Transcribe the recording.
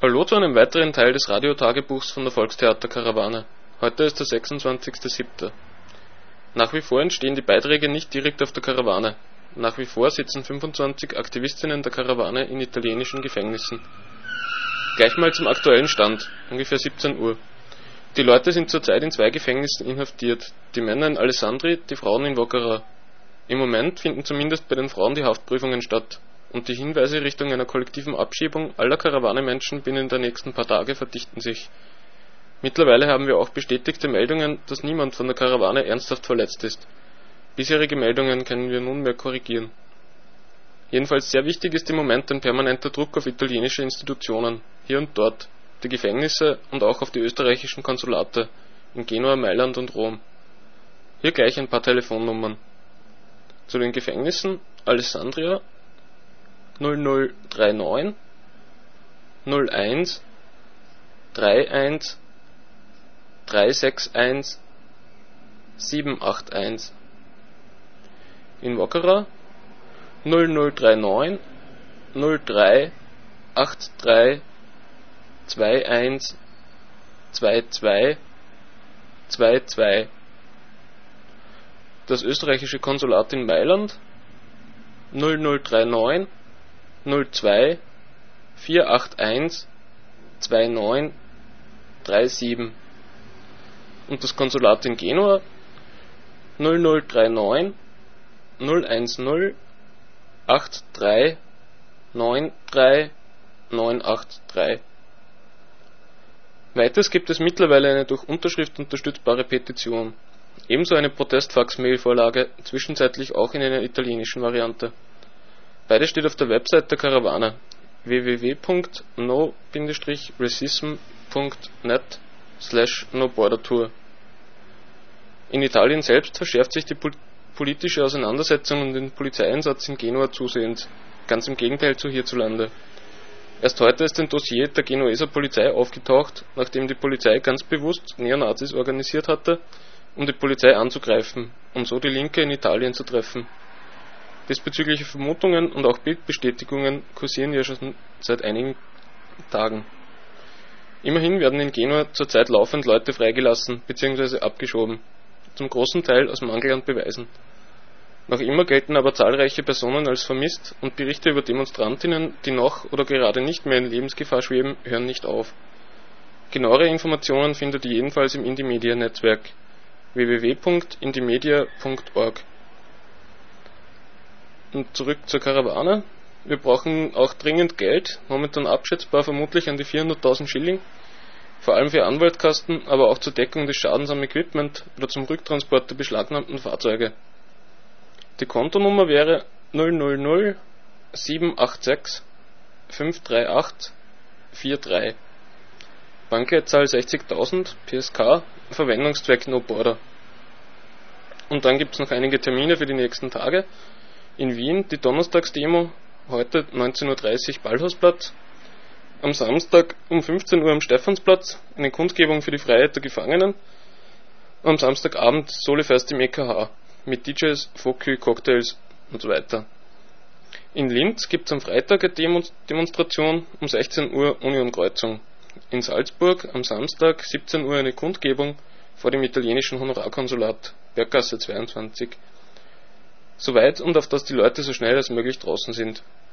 Hallo zu einem weiteren Teil des Radiotagebuchs von der Volkstheater-Karawane. Heute ist der 26.07. Nach wie vor entstehen die Beiträge nicht direkt auf der Karawane. Nach wie vor sitzen 25 Aktivistinnen der Karawane in italienischen Gefängnissen. Gleich mal zum aktuellen Stand, ungefähr 17 Uhr. Die Leute sind zurzeit in 2 Gefängnissen inhaftiert, die Männer in Alessandri, die Frauen in Voghera. Im Moment finden zumindest bei den Frauen die Haftprüfungen statt, und die Hinweise Richtung einer kollektiven Abschiebung aller Karawane-Menschen binnen der nächsten paar Tage verdichten sich. Mittlerweile haben wir auch bestätigte Meldungen, dass niemand von der Karawane ernsthaft verletzt ist. Bisherige Meldungen können wir nunmehr korrigieren. Jedenfalls sehr wichtig ist im Moment ein permanenter Druck auf italienische Institutionen, hier und dort, die Gefängnisse und auch auf die österreichischen Konsulate in Genua, Mailand und Rom. Hier gleich ein paar Telefonnummern. Zu den Gefängnissen Alessandria 0039 01 31 361 781. In Voghera 0039 03 83 21 22 22. Das österreichische Konsulat in Mailand 0039 02 481 29 37 und das Konsulat in Genua 0039 010 83 93 983. Weiters gibt es mittlerweile eine durch Unterschrift unterstützbare Petition, ebenso eine Protestfax-Mail-Vorlage, zwischenzeitlich auch in einer italienischen Variante. Beide steht auf der Website der Karawane www.no-racism.net/nobordertour. In Italien selbst verschärft sich die politische Auseinandersetzung um den Polizeieinsatz in Genua zusehends, ganz im Gegenteil zu hierzulande. Erst heute ist ein Dossier der Genueser Polizei aufgetaucht, nachdem die Polizei ganz bewusst Neonazis organisiert hatte, um die Polizei anzugreifen, um so die Linke in Italien zu treffen. Diesbezügliche Vermutungen und auch Bildbestätigungen kursieren ja schon seit einigen Tagen. Immerhin werden in Genua zurzeit laufend Leute freigelassen bzw. abgeschoben, zum großen Teil aus Mangel an Beweisen. Noch immer gelten aber zahlreiche Personen als vermisst und Berichte über Demonstrantinnen, die noch oder gerade nicht mehr in Lebensgefahr schweben, hören nicht auf. Genauere Informationen findet ihr jedenfalls im Indymedia-Netzwerk www.indymedia.org. Und zurück zur Karawane. Wir brauchen auch dringend Geld, momentan abschätzbar vermutlich an die 400.000 Schilling, vor allem für Anwaltskosten, aber auch zur Deckung des Schadens am Equipment oder zum Rücktransport der beschlagnahmten Fahrzeuge. Die Kontonummer wäre 000 786 538 43. Bankleitzahl 60.000, PSK, Verwendungszweck No Border. Und dann gibt es noch einige Termine für die nächsten Tage. In Wien die Donnerstagsdemo, heute 19.30 Uhr Ballhausplatz. Am Samstag um 15 Uhr am Stephansplatz, eine Kundgebung für die Freiheit der Gefangenen. Am Samstagabend Solefest im EKH, mit DJs, Fokü, Cocktails und so weiter. In Linz gibt es am Freitag eine Demonstration um 16 Uhr Unionkreuzung. In Salzburg am Samstag 17 Uhr eine Kundgebung vor dem italienischen Honorarkonsulat, Berggasse 22. Soweit und auf dass die Leute so schnell als möglich draußen sind.